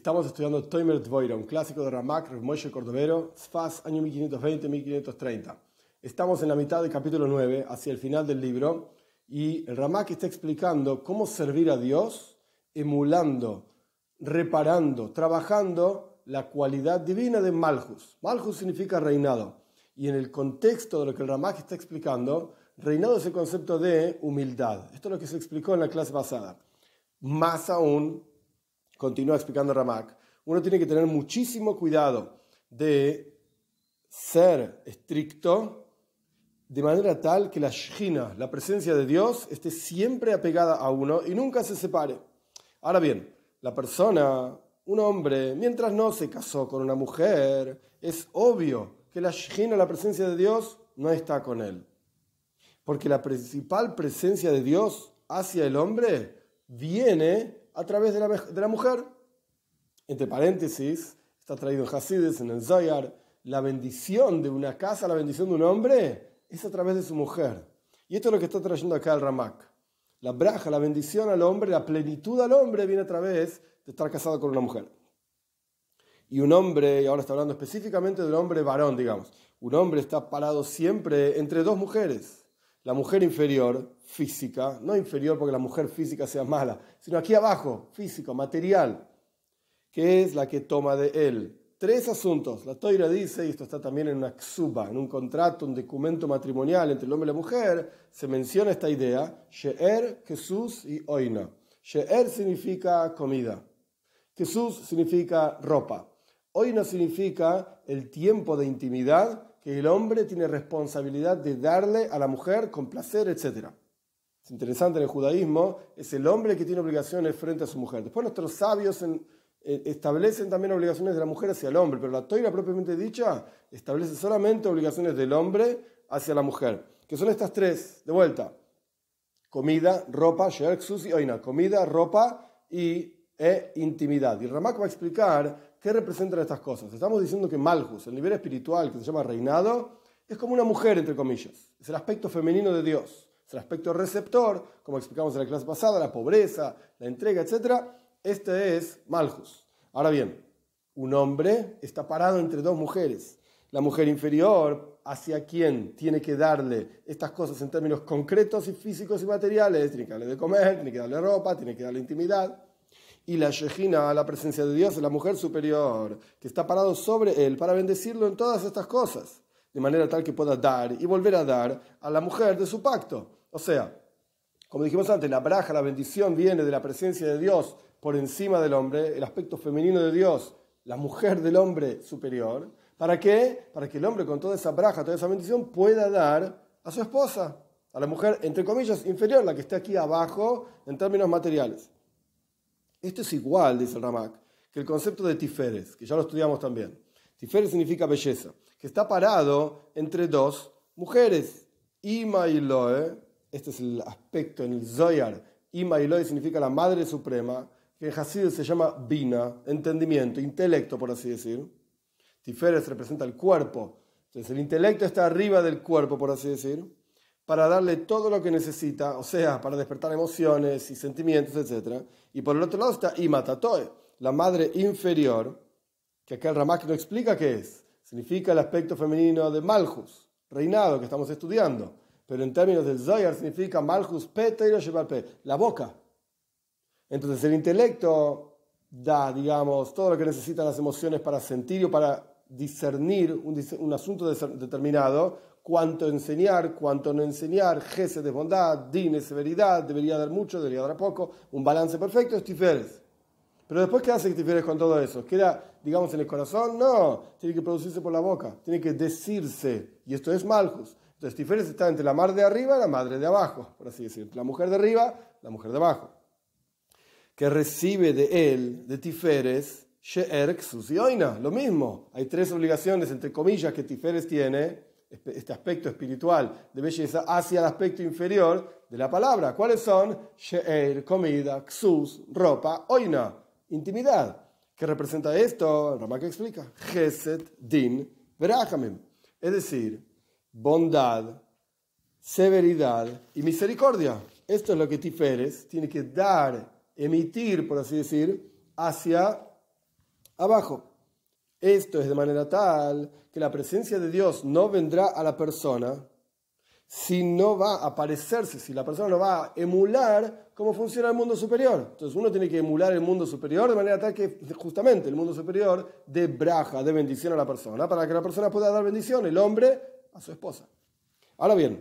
Estamos estudiando Toimer Dvoira, un clásico de Ramak, Rav Moshe Cordovero, Sfas, año 1520-1530. Estamos en la mitad del capítulo 9, hacia el final del libro, y el Ramak está explicando cómo servir a Dios, emulando, reparando, trabajando la cualidad divina de Malchus. Malchus significa reinado, y en el contexto de lo que el Ramak está explicando, reinado es el concepto de humildad. Esto es lo que se explicó en la clase pasada. Más aún, continúa explicando Ramak, uno tiene que tener muchísimo cuidado de ser estricto de manera tal que la Shechina, la presencia de Dios, esté siempre apegada a uno y nunca se separe. Ahora bien, la persona, un hombre, mientras no se casó con una mujer, es obvio que la Shechina, la presencia de Dios, no está con él. Porque la principal presencia de Dios hacia el hombre viene a través de la mujer. Entre paréntesis, está traído en Hasides, en el Zohar, la bendición de una casa, la bendición de un hombre, es a través de su mujer. Y esto es lo que está trayendo acá el Ramak. La braja, la bendición al hombre, la plenitud al hombre viene a través de estar casado con una mujer. Y un hombre, y ahora está hablando específicamente del hombre varón, digamos, un hombre está parado siempre entre dos mujeres. La mujer inferior, física, no inferior porque la mujer física sea mala, sino aquí abajo, físico, material, que es la que toma de él. Tres asuntos. La Toira dice, y esto está también en una ksuba, en un contrato, un documento matrimonial entre el hombre y la mujer, se menciona esta idea, She'er, Jesús y Oina. She'er significa comida, Jesús significa ropa, Oina significa el tiempo de intimidad que el hombre tiene responsabilidad de darle a la mujer con placer, etc. Es interesante, en el judaísmo es el hombre que tiene obligaciones frente a su mujer. Después nuestros sabios establecen también obligaciones de la mujer hacia el hombre, pero la Toira propiamente dicha establece solamente obligaciones del hombre hacia la mujer, que son estas tres, de vuelta: comida, ropa, she'er, ksuz y oina, comida, ropa e intimidad. Y el Ramak va a explicar qué representan estas cosas. Estamos diciendo que Malchus, el nivel espiritual que se llama reinado, es como una mujer, entre comillas. Es el aspecto femenino de Dios. Es el aspecto receptor, como explicamos en la clase pasada, la pobreza, la entrega, etc. Este es Malchus. Ahora bien, un hombre está parado entre dos mujeres. La mujer inferior, hacia quien tiene que darle estas cosas en términos concretos y físicos y materiales, tiene que darle de comer, tiene que darle ropa, tiene que darle intimidad. Y la Shechina, la presencia de Dios, es la mujer superior, que está parado sobre él para bendecirlo en todas estas cosas, de manera tal que pueda dar y volver a dar a la mujer de su pacto. O sea, como dijimos antes, la braja, la bendición viene de la presencia de Dios por encima del hombre, el aspecto femenino de Dios, la mujer del hombre superior. ¿Para qué? Para que el hombre con toda esa braja, toda esa bendición pueda dar a su esposa, a la mujer, entre comillas, inferior, la que está aquí abajo en términos materiales. Esto es igual, dice el Ramak, que el concepto de Tiferes, que ya lo estudiamos también. Tiferes significa belleza, que está parado entre dos mujeres. Ima y Loe, este es el aspecto en el Zohar. Ima y Loe significa la Madre Suprema, que en Hasid se llama Bina, entendimiento, intelecto, por así decir. Tiferes representa el cuerpo. Entonces el intelecto está arriba del cuerpo, por así decir, para darle todo lo que necesita, o sea, para despertar emociones y sentimientos, etc. Y por el otro lado está Ima Tatoe, la madre inferior, que acá el Ramak no explica qué es. Significa el aspecto femenino de Malchus, reinado, que estamos estudiando. Pero en términos del Zohar significa Malchus Peteiro Shebar Pe, la boca. Entonces el intelecto da, digamos, todo lo que necesitan las emociones para sentir o para discernir un asunto determinado, cuánto enseñar, cuánto no enseñar, gesed de bondad, din es severidad, debería dar mucho, debería dar poco, un balance perfecto es Tiferes. Pero después, ¿qué hace Tiferes con todo eso? ¿Queda, digamos, en el corazón? No, tiene que producirse por la boca, tiene que decirse, y esto es Malchus. Entonces Tiferes está entre la madre de arriba y la madre de abajo, por así decirlo, la mujer de arriba, la mujer de abajo, que recibe de él, de Tiferes, She'er, Ksuz y Oina, lo mismo. Hay tres obligaciones, entre comillas, que Tiferes tiene, este aspecto espiritual de belleza, hacia el aspecto inferior de la palabra. ¿Cuáles son? She'er, comida, Ksuz, ropa, Oina, intimidad. ¿Qué representa esto? El Ramak explica. Gesed, din, verachamim. Es decir, bondad, severidad y misericordia. Esto es lo que Tiferes tiene que dar, emitir, por así decir, hacia abajo. Esto es de manera tal que la presencia de Dios no vendrá a la persona si no va a parecerse, si la persona no va a emular cómo funciona el mundo superior. Entonces uno tiene que emular el mundo superior de manera tal que justamente el mundo superior dé braja, dé bendición a la persona, para que la persona pueda dar bendición, el hombre a su esposa. Ahora bien,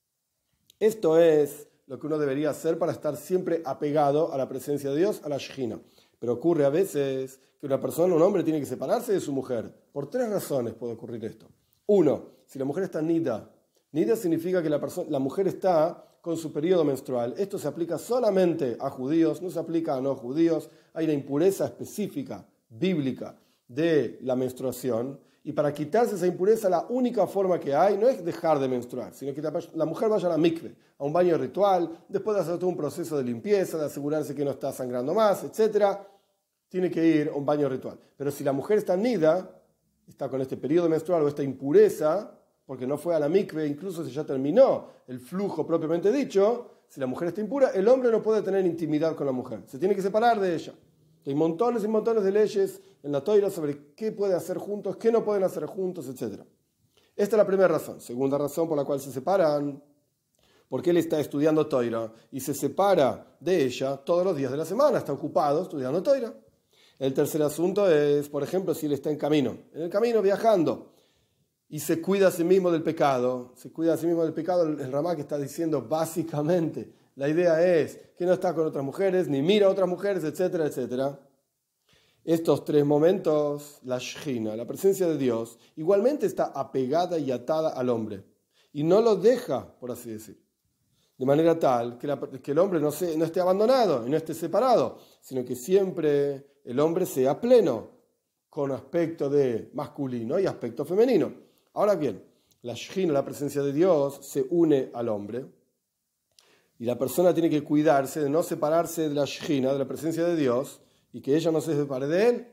esto es lo que uno debería hacer para estar siempre apegado a la presencia de Dios, a la Shejina. Pero ocurre a veces que una persona, un hombre, tiene que separarse de su mujer. Por 3 razones puede ocurrir esto. 1, si la mujer está nida. Nida significa que la mujer está con su periodo menstrual. Esto se aplica solamente a judíos, no se aplica a no judíos. Hay una impureza específica, bíblica, de la menstruación. Y para quitarse esa impureza, la única forma que hay no es dejar de menstruar, sino que la mujer vaya a la mikve, a un baño ritual, después de hacer todo un proceso de limpieza, de asegurarse que no está sangrando más, etc., tiene que ir a un baño ritual. Pero si la mujer está nida, está con este periodo menstrual o esta impureza, porque no fue a la mikve, incluso si ya terminó el flujo propiamente dicho, si la mujer está impura, el hombre no puede tener intimidad con la mujer, se tiene que separar de ella. Hay montones y montones de leyes en la Torá sobre qué pueden hacer juntos, qué no pueden hacer juntos, etc. Esta es la primera razón. Segunda razón por la cual se separan, porque él está estudiando Torá y se separa de ella todos los días de la semana, está ocupado estudiando Torá. El tercer asunto es, por ejemplo, si él está en el camino viajando, y se cuida a sí mismo del pecado. El Ramak está diciendo básicamente, la idea es que no está con otras mujeres, ni mira a otras mujeres, etcétera, etcétera. Estos 3 momentos, la Shejina, la presencia de Dios, igualmente está apegada y atada al hombre. Y no lo deja, por así decir. De manera tal que el hombre no esté abandonado y no esté separado, sino que siempre el hombre sea pleno, con aspecto de masculino y aspecto femenino. Ahora bien, la Shejina, la presencia de Dios, se une al hombre y la persona tiene que cuidarse de no separarse de la Shejina, de la presencia de Dios, y que ella no se separe de él.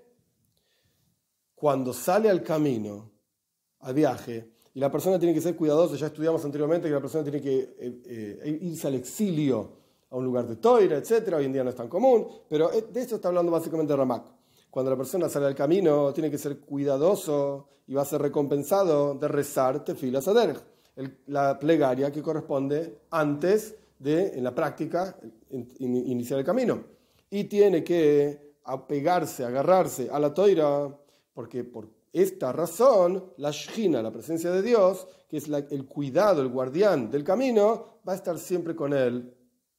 Cuando sale al camino, al viaje, y la persona tiene que ser cuidadosa, ya estudiamos anteriormente que la persona tiene que irse al exilio a un lugar de Toira, etc. Hoy en día no es tan común, pero de esto está hablando básicamente Ramak. Cuando la persona sale al camino, tiene que ser cuidadoso y va a ser recompensado de rezar Tefilas Aderech, la plegaria que corresponde antes de, en la práctica, iniciar el camino. Y tiene que agarrarse a la Toira, porque por esta razón, la Shejina, la presencia de Dios, que es el cuidado, el guardián del camino, va a estar siempre con él.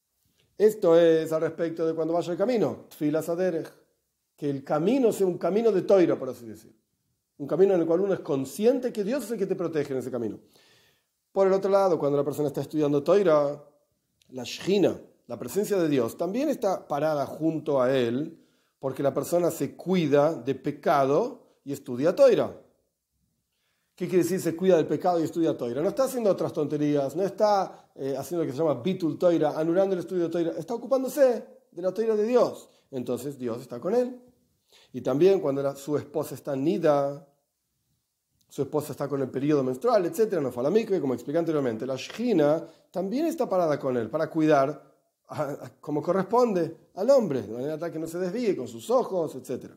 Esto es al respecto de cuando vaya al camino, Tefilas Aderech. Que el camino sea un camino de Toira, por así decir. Un camino en el cual uno es consciente que Dios es el que te protege en ese camino. Por el otro lado, cuando la persona está estudiando Toira, la Shejina, la presencia de Dios, también está parada junto a él, porque la persona se cuida de pecado y estudia Toira. ¿Qué quiere decir se cuida del pecado y estudia Toira? No está haciendo otras tonterías, no está haciendo lo que se llama Bitul Toira, anulando el estudio de Toira, está ocupándose de la Toira de Dios. Entonces Dios está con él. Y también cuando su esposa está nida, su esposa está con el periodo menstrual, etc., no fue a la mikve, como expliqué anteriormente, la Shejina también está parada con él para cuidar como corresponde al hombre, de manera tal que no se desvíe con sus ojos, etc.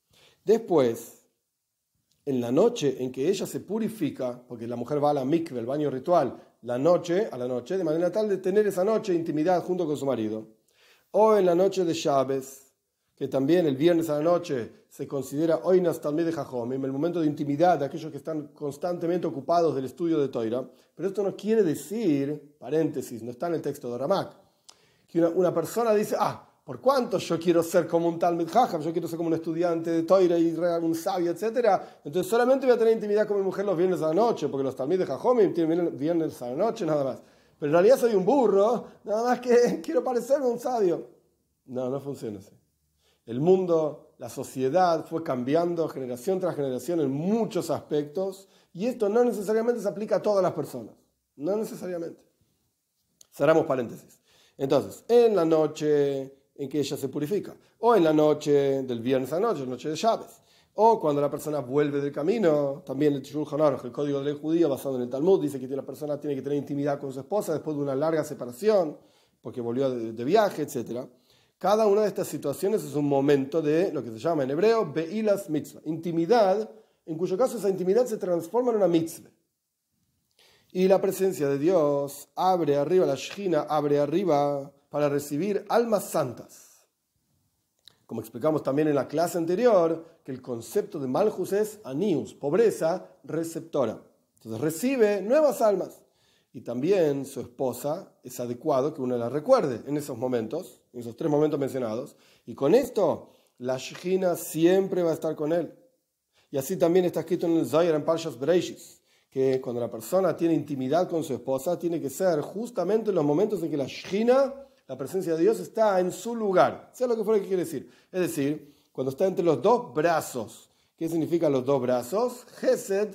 Después, en la noche en que ella se purifica, porque la mujer va a la mikve, el baño ritual, a la noche, de manera tal de tener esa noche intimidad junto con su marido, o en la noche de Shabbos, que también el viernes a la noche se considera Oinas Talmidei Jajomim, el momento de intimidad de aquellos que están constantemente ocupados del estudio de Toira. Pero esto no quiere decir, paréntesis, no está en el texto de Ramak, que una persona dice, ¿por cuánto yo quiero ser como un Talmid Jajam? Yo quiero ser como un estudiante de Toira y un sabio, etc. Entonces solamente voy a tener intimidad con mi mujer los viernes a la noche, porque los Talmidei Jajomim tienen viernes a la noche nada más. Pero en realidad soy un burro, nada más que quiero parecerme un sabio. No funciona así. El mundo, la sociedad fue cambiando generación tras generación en muchos aspectos y esto no necesariamente se aplica a todas las personas. No necesariamente. Cerramos paréntesis. Entonces, en la noche en que ella se purifica, o en la noche del viernes a la noche de Shabbos, o cuando la persona vuelve del camino, también el Shulchan Aruch, el código de ley judía basado en el Talmud, dice que la persona tiene que tener intimidad con su esposa después de una larga separación, porque volvió de viaje, etc. Cada una de estas situaciones es un momento de lo que se llama en hebreo Be'ilas Mitzvah, intimidad, en cuyo caso esa intimidad se transforma en una mitzvah. Y la presencia de Dios abre arriba, la Shejina abre arriba para recibir almas santas. Como explicamos también en la clase anterior, que el concepto de Malchus es anius, pobreza receptora. Entonces recibe nuevas almas. Y también su esposa es adecuado que uno la recuerde en esos momentos, en esos 3 momentos mencionados. Y con esto, la Shejina siempre va a estar con él. Y así también está escrito en el Zohar, en Parshas Bereishis, que cuando la persona tiene intimidad con su esposa, tiene que ser justamente en los momentos en que la Shejina, la presencia de Dios, está en su lugar. Sea lo que fuera que quiere decir. Es decir, cuando está entre los 2 brazos. ¿Qué significan los 2 brazos? Gesed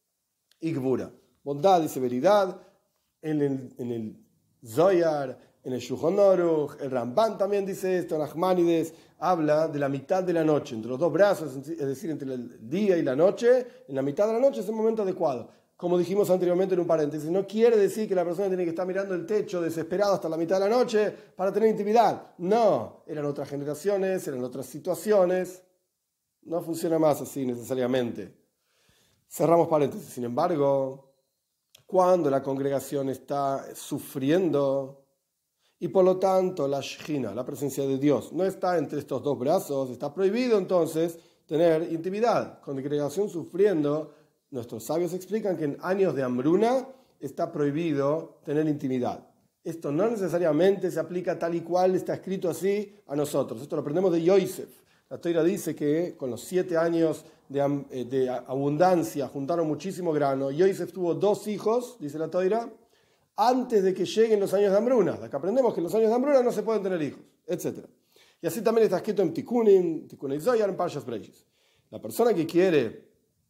y Gvura. Bondad y severidad. En el Zohar, en el Shulchan Aruch, el Ramban también dice esto, Nachmanides habla de la mitad de la noche, entre los 2 brazos, es decir, entre el día y la noche, en la mitad de la noche es el momento adecuado. Como dijimos anteriormente en un paréntesis, no quiere decir que la persona tiene que estar mirando el techo desesperado hasta la mitad de la noche para tener intimidad. No, eran otras generaciones, eran otras situaciones, no funciona más así necesariamente. Cerramos paréntesis, sin embargo, cuando la congregación está sufriendo y por lo tanto la Shejina, la presencia de Dios, no está entre estos 2 brazos, está prohibido entonces tener intimidad. Congregación sufriendo, nuestros sabios explican que en años de hambruna está prohibido tener intimidad. Esto no necesariamente se aplica tal y cual está escrito así a nosotros. Esto lo aprendemos de Yosef. La Torá dice que con los 7 años de abundancia juntaron muchísimo grano. Yosef tuvo 2 hijos, dice la Torá, antes de que lleguen los años de hambruna. De acá aprendemos que en los años de hambruna no se pueden tener hijos, etc. Y así también está escrito en Tikkunei Zohar, en Parshas Bereishis. La persona que quiere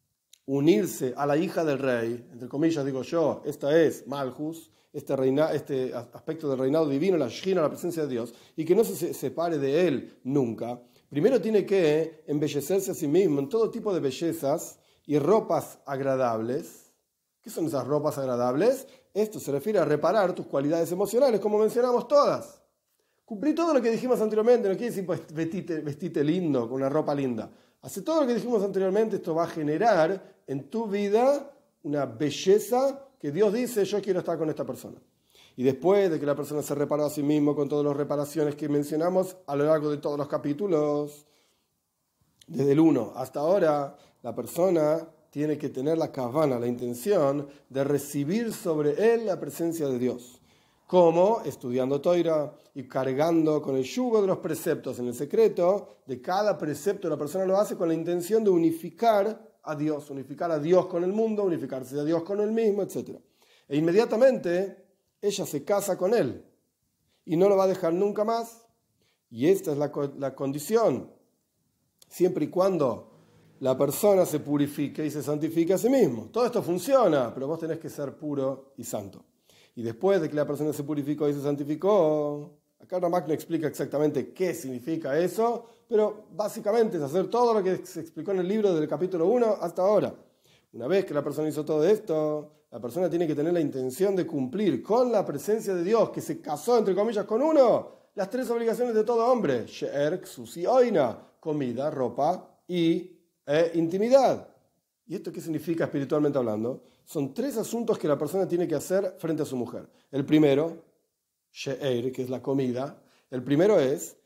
unirse a la hija del rey, entre comillas digo yo, esta es Malchus, este aspecto del reinado divino, la Shejina, la presencia de Dios, y que no se separe de él nunca, primero tiene que embellecerse a sí mismo en todo tipo de bellezas y ropas agradables. ¿Qué son esas ropas agradables? Esto se refiere a reparar tus cualidades emocionales, como mencionamos todas. Cumplí todo lo que dijimos anteriormente, no quiere decir pues, vestite lindo, con una ropa linda. Hace todo lo que dijimos anteriormente, esto va a generar en tu vida una belleza que Dios dice, yo quiero estar con esta persona. Y después de que la persona se reparó a sí mismo con todas las reparaciones que mencionamos a lo largo de todos los capítulos, desde el 1 hasta ahora, la persona tiene que tener la kavana, la intención de recibir sobre él la presencia de Dios. Como estudiando Toira y cargando con el yugo de los preceptos en el secreto, de cada precepto la persona lo hace con la intención de unificar a Dios con el mundo, unificarse a Dios con él mismo, etc. E inmediatamente ella se casa con él y no lo va a dejar nunca más. Y esta es la condición, siempre y cuando la persona se purifique y se santifique a sí mismo. Todo esto funciona, pero vos tenés que ser puro y santo. Y después de que la persona se purificó y se santificó, acá Ramak no explica exactamente qué significa eso, pero básicamente es hacer todo lo que se explicó en el libro del capítulo 1 hasta ahora. Una vez que la persona hizo todo esto, la persona tiene que tener la intención de cumplir con la presencia de Dios, que se casó, entre comillas, con uno, las 3 obligaciones de todo hombre: she'er, ksus y oina, comida, ropa y intimidad. ¿Y esto qué significa espiritualmente hablando? Son 3 asuntos que la persona tiene que hacer frente a su mujer. El primero, she'er, que es la comida. El primero es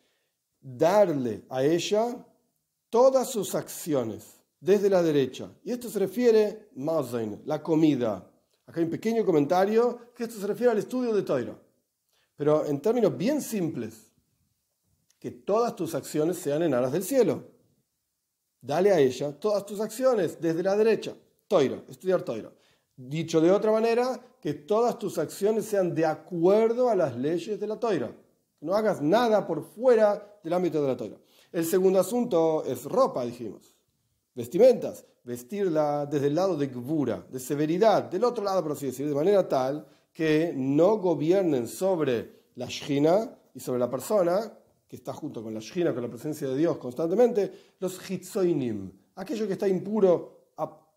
darle a ella todas sus acciones, desde la derecha. Y esto se refiere, mazain, la comida. Acá hay un pequeño comentario que esto se refiere al estudio de Torah. Pero en términos bien simples, que todas tus acciones sean en aras del cielo. Dale a ella todas tus acciones desde la derecha. Torah, estudiar Torah. Dicho de otra manera, que todas tus acciones sean de acuerdo a las leyes de la Torah. No hagas nada por fuera del ámbito de la Torah. El segundo asunto es ropa, dijimos. Vestimentas. Vestirla desde el lado de Gvura, de severidad, del otro lado, por así decirlo, de manera tal que no gobiernen sobre la Shejina y sobre la persona que está junto con la Shejina, con la presencia de Dios constantemente, los hitzoinim, aquello que está impuro,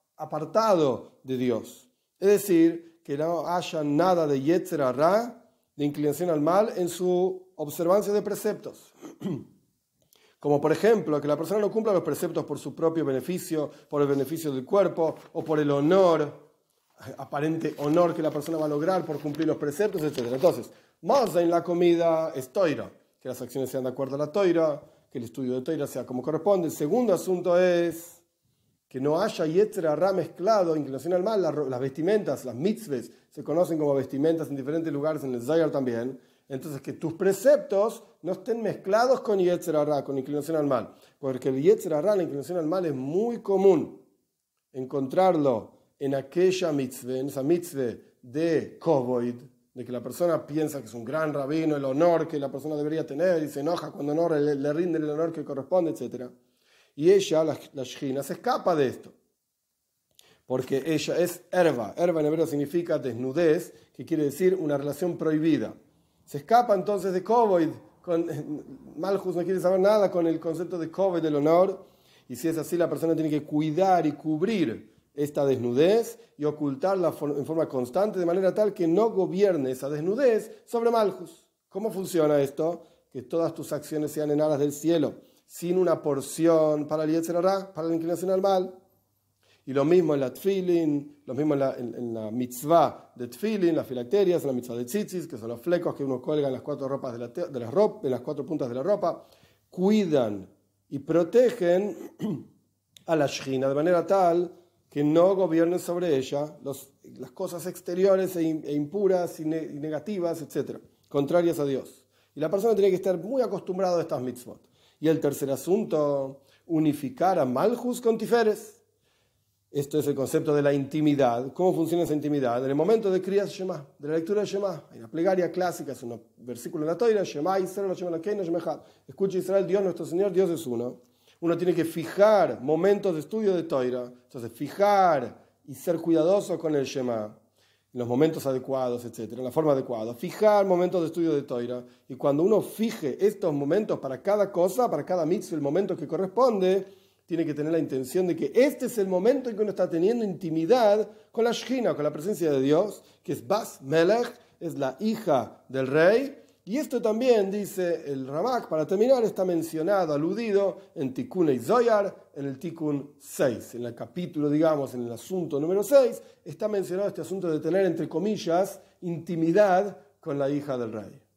apartado de Dios. Es decir, que no haya nada de Yetzer Hara de inclinación al mal en su observancia de preceptos. Como por ejemplo, que la persona no cumpla los preceptos por su propio beneficio, por el beneficio del cuerpo o por el honor, aparente honor que la persona va a lograr por cumplir los preceptos, etc. Entonces, más en la comida es toira, que las acciones sean de acuerdo a la toira, que el estudio de toira sea como corresponde. El segundo asunto es que no haya yetzer hará mezclado, inclinación al mal. Las vestimentas, las mitzvahs, se conocen como vestimentas en diferentes lugares en el Zayar también. Entonces, que tus preceptos no estén mezclados con yetzer hará, con inclinación al mal. Porque el yetzer hará, la inclinación al mal, es muy común encontrarlo en aquella mitzvah, en esa mitzvah de kovoid, de que la persona piensa que es un gran rabino, el honor que la persona debería tener, y se enoja cuando no le rinde el honor que corresponde, etc. Y ella, la shechina, se escapa de esto, porque ella es erva. Erva en hebreo significa desnudez, que quiere decir una relación prohibida. Se escapa entonces de kovoid. Malchus no quiere saber nada con el concepto de kovoid, del honor, y si es así, la persona tiene que cuidar y cubrir esta desnudez y ocultarla en forma constante, de manera tal que no gobierne esa desnudez sobre Malchus. ¿Cómo funciona esto? Que todas tus acciones sean en aras del cielo, sin una porción para el yetzer hará, para la inclinación al mal. Y lo mismo en la tefilin, lo mismo en la mitzvah de tefilin, las filacterias, en la mitzvah de tzitzis, que son los flecos que uno cuelga en las cuatro en las cuatro puntas de la ropa, cuidan y protegen a la shechina de manera tal que no gobiernen sobre ella las cosas exteriores e impuras y negativas, etc., contrarias a Dios. Y la persona tiene que estar muy acostumbrada a estas mitzvot. Y el tercer asunto, unificar a Malchus con Tiferes. Esto es el concepto de la intimidad. ¿Cómo funciona esa intimidad? En el momento de Kriyas Shema, de la lectura de Shema, hay una plegaria clásica, es un versículo en la Torah, Shema Israel, Hashem Elokeinu, Hashem Echad. Escucha Israel, Dios nuestro Señor, Dios es uno. Uno tiene que fijar momentos de estudio de Torah, entonces fijar y ser cuidadoso con el Shema, en los momentos adecuados, etc., en la forma adecuada. Fijar momentos de estudio de Torah, y cuando uno fije estos momentos para cada cosa, para cada mitzvah, el momento que corresponde, tiene que tener la intención de que este es el momento en que uno está teniendo intimidad con la Shechina, con la presencia de Dios, que es Bas Melech, es la hija del rey. Y esto también, dice el Ramak, para terminar, está mencionado, aludido en Tikkun Zohar, en el Tikkun 6. En el capítulo, digamos, en el asunto número 6, está mencionado este asunto de tener, entre comillas, intimidad con la hija del rey.